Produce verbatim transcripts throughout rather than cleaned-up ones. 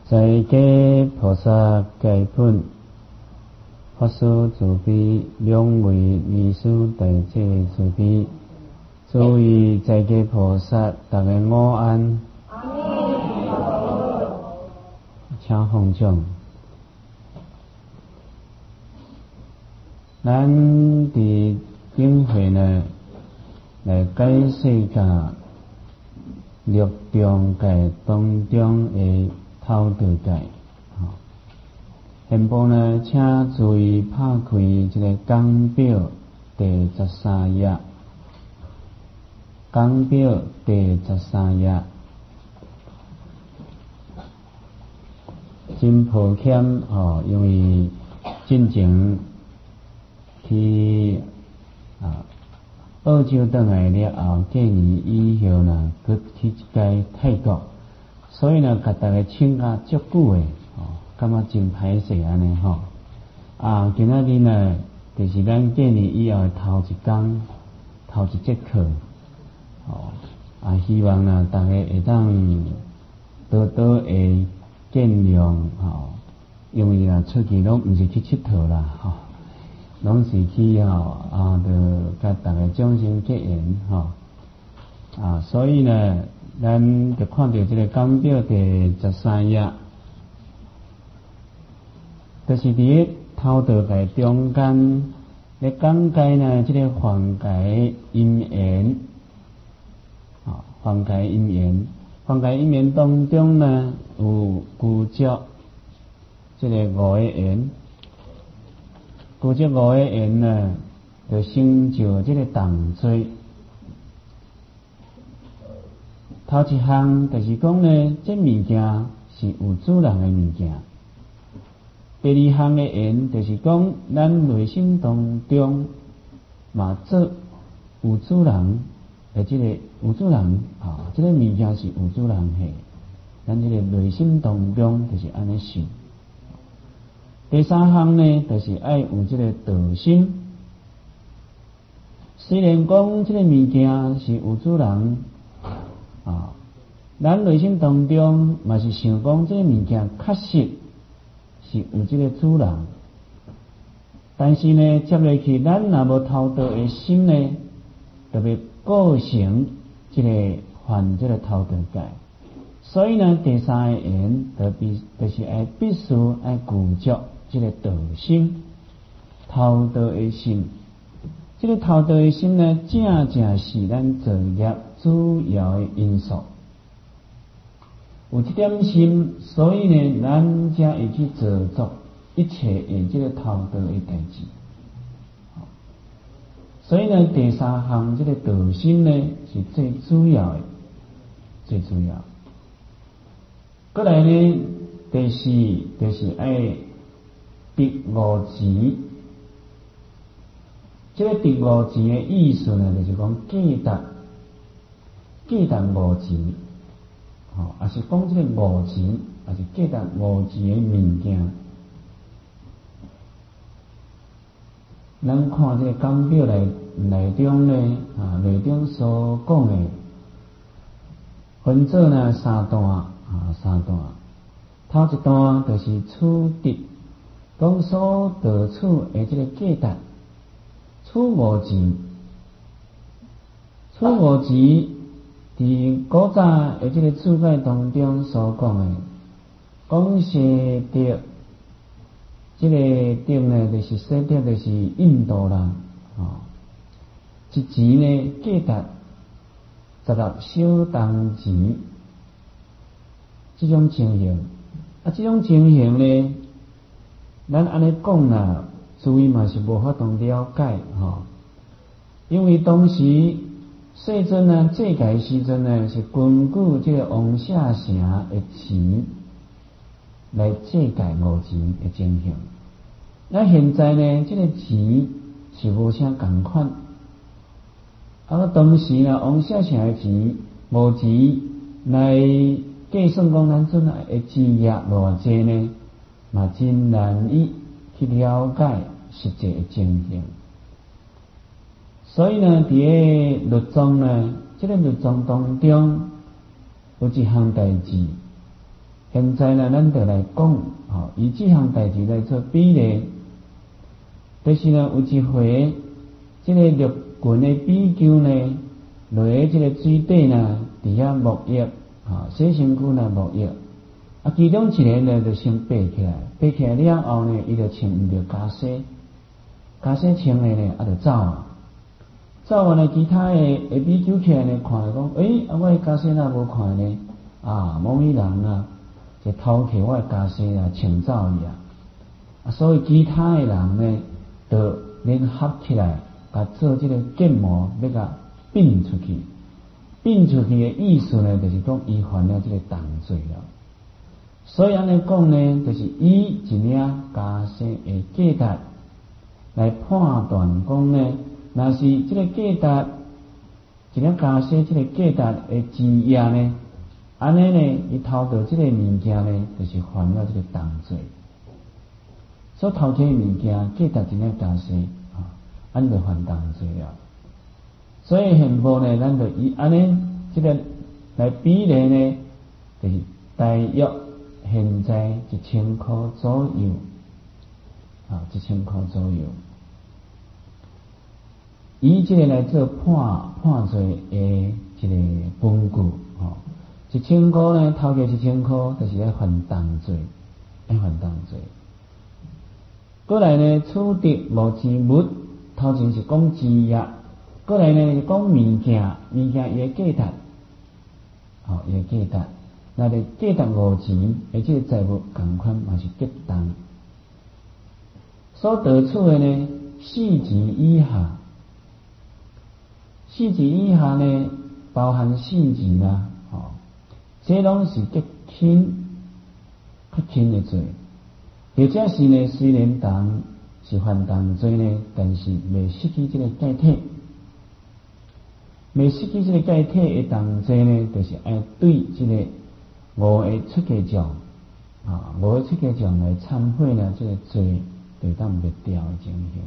在家菩萨戒本，法师慈悲，两位义师大姐慈悲，诸位在家菩萨，大家午安。请放掌。咱伫顶回呢来解释下六中戒当中的偷盗戒。现部呢，请注意拍开这个讲表第十三页，讲表第十三页。真抱歉哦，因为进前去啊澳洲倒来了后，过年以后呢，佮去一届泰国，所以呢，甲大家请假足久诶，哦，感觉真歹势安尼吼。啊，今仔日呢，就是咱过年以后头一天，头一节课，哦，啊，希望呢，大家会当多多会见谅吼，因为啊，出去拢毋是去佚佗啦吼。拢是去吼啊，就甲大家掌声结缘吼啊，所以呢，咱就看到这个讲表第十三页，就是伫个偷盗戒中间咧讲解呢，这个犯戒因缘啊，犯戒因缘，犯戒因缘当中呢，有具足这个五个缘。故这五个缘呢，就成就这个重罪。头一项就是讲呢，这物件是有主人的物件。第二项的缘就是讲，咱内心当中嘛做有主人的这个有主人啊，这个物件是有主人的，咱这个内心当中就是安尼想。第三项呢，就是爱有这个道心。虽然讲这个物件是有主人啊，咱内心当中嘛是想讲这个物件确实是有这个主人，但是呢，接落去咱若无偷盗的心呢，就会构成这个犯这个偷盗戒。所以呢，第三个缘就必就是爱必须爱具足这个道心，偷盗的心。这个偷盗的心呢，正正是咱造业主要的因素。有这点心，所以呢，咱才会去做作一切的这个偷盗的代志。所以呢，第三项这个道心呢，是最主要的，最主要。过来呢，第四就是爱第五持。这个第五持的意思呢，就是讲记得记得五持，吼，也是讲这个五持，也是记得五持的物件。咱看这个讲表内内中呢，啊，内中所讲的分做呢三段啊，三段。头一段就是处得，讲所得处的这个记得。处五持，处五持，伫古早的这个注解当中所讲的，讲说得，这个得呢，就是说得就是印度人啊，一持呢记得十六小当持，这种情形，啊，这种情形呢，咱安尼讲啦。注意嘛是无法度了解吼，因为当时世尊呢，这个时阵呢是根据这个王舍城的持来这个五持的情形。那现在呢，这个持是无啥共款，啊，当时呢，王舍城的持五持来计算讲咱阵的职业偌济呢，嘛真难以去了解实际的情形，所以呢，伫个律宗呢，这个律宗当中有一项代志， 现在呢，咱就来讲，吼，以这项代志来做比例，就是呢，有一回，这个陆群的比丘呢，落喺这个水底呢，伫遐沐浴，啊，洗身躯呢沐浴，啊，其中一个呢就先爬起来，爬起来了后呢，伊就穿唔着袈裟，袈裟穿咧呢，啊，就走啊，走完呢，其他的的比丘起来呢，看讲，诶、欸，啊，我的袈裟哪无看呢？啊，某某人啊，就偷摕我的袈裟啊，穿走伊啊，啊，所以其他的人呢，就联合起来，甲做这个建模，要甲并出去。并出去的意思呢，就是讲伊犯了这个重罪了。所以安尼讲呢，就是以一领袈裟的价值来判断讲呢，若是这个价值一领袈裟这个价值的职业呢，安尼呢，伊偷到这个物件呢，就是犯了这个重罪。所偷这个物件，价值一领袈裟啊，安就犯重罪了。所以现部呢，咱就以安尼这个来比例呢，就是大约现在一千块左右，啊，一千块左右。以这个来做判判罪的这个分据，哦，一千块呢，偷个一千块，就是要犯重罪，要犯重罪。过来呢，处得无钱物，头前是讲职业。过来呢，是讲物件，物件伊个价值，吼、哦，伊个价值，那就价值五钱，而且财物共款嘛是结当。所得处的呢，四钱以下，四钱以下呢，包含四钱啦，吼、哦，这拢是极轻、较轻的罪，或者是呢，虽然重是犯重罪呢，但是未失去这个解体。未失去这个解体的重罪呢，就是爱对这个五个出家众啊，五个出家众来忏悔呢，这个罪就当灭掉的情形。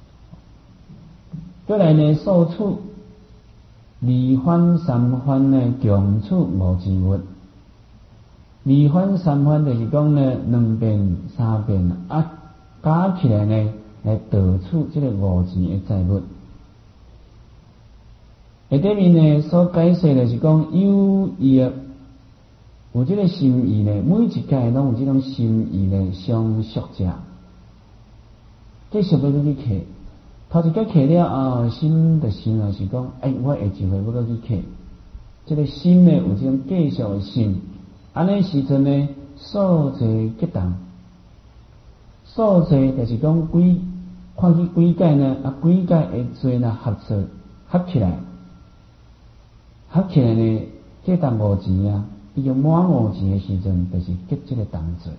过来呢，受处二番三番呢，共处无钱物。二番三番就是讲呢，两遍三遍啊，加起来呢，来得处这个五钱的财物。下底面呢，所解释的是讲有意有这个心意呢，每一届拢有这种心意呢，相续者，继续要去刻。头一届刻了后，心的心啊是讲，哎，我下一回要去刻。这个心呢，有这种继续的心，安尼时阵呢，数罪结当，数罪就是讲几看去几届呢，啊，几届的罪呢合作合起来。合起来呢，这当五钱啊，已经满五钱的时阵，就是结这个重罪。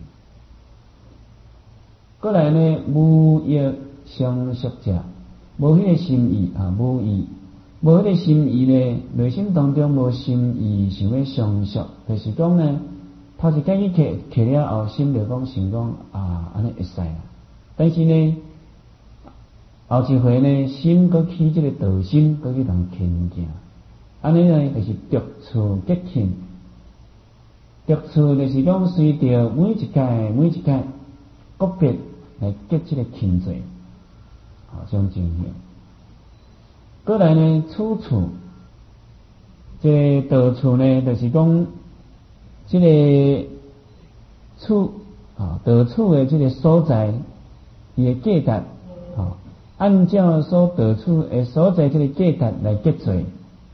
过来呢，无欲相续者，无迄个心意啊，无意，无迄个心意呢，内心当中无心意，想要相续，就是讲呢，头一届去刻刻了后，心就讲想讲啊，安尼会使啊，但是呢，后一回呢，心搁起这个道心，搁去当牵件。安尼呢，就是逐处结亲，逐处就是讲随着每一届每一届个别来结这个亲罪，啊，这种情形。过来呢，处处，这道处呢，就是讲这个处啊，道处的这个所在，伊的价值啊，按照所得处的所在这个价值来结罪。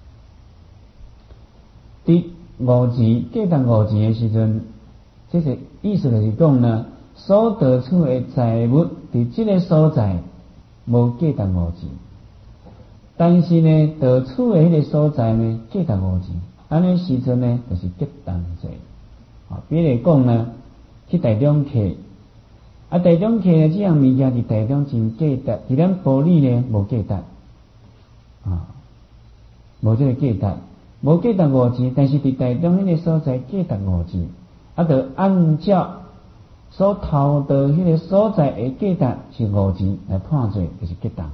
伫五钱价值五钱的时阵，这个意思就是讲呢，所得处的财物伫这个所在无价值五钱，但是呢，得处的迄个所在呢价值五钱，安尼时阵呢就是结重罪。啊，比如讲呢，去台中客，啊台中客呢，这样物件伫台中真价值，伫咱埔里呢无价值，啊，无这个价值。无价值五钱，但是伫台中迄个所在价值五钱，啊，就按照所偷到迄个所在的价值是五钱来判罪，就是结当。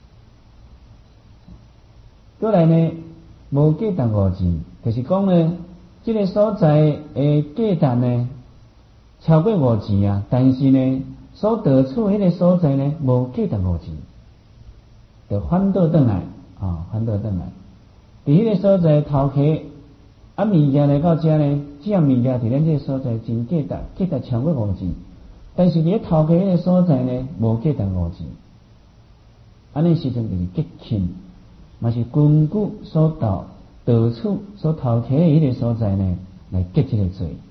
过来呢，无价值五钱，就是讲呢，这个所在的价值呢超过五钱啊，但是呢，所得处迄个所在呢，无计值五钱，就反倒转来啊，反倒转来。伫迄个所在头壳啊，物件来到遮呢，只样物件伫咱这个所在真价值，价值超过五钱，但是伫咧头壳迄个所在呢，无价值五钱。安尼时阵就是极轻，嘛是根据所到得处所头壳的迄个所在呢，来结这个罪。